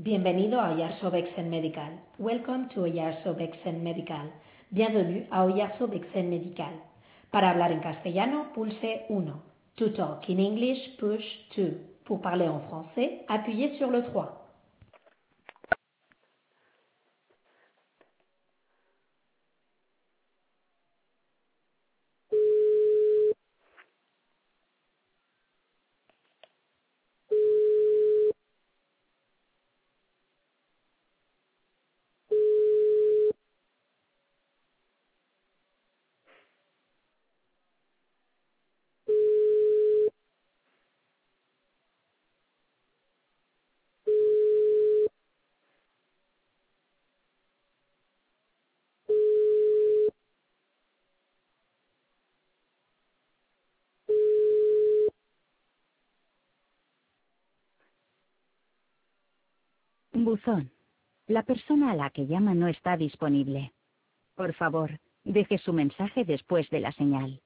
Bienvenido a Oyarzo-Bexen Medical. Welcome to Oyarzo-Bexen Medical. Bienvenue a Oyarzo-Bexen Medical. Para hablar en castellano, pulse 1. To talk in English, push 2. Pour parler en français, appuyez sur le 3. Buzón. La persona a la que llama no está disponible. Por favor, deje su mensaje después de la señal.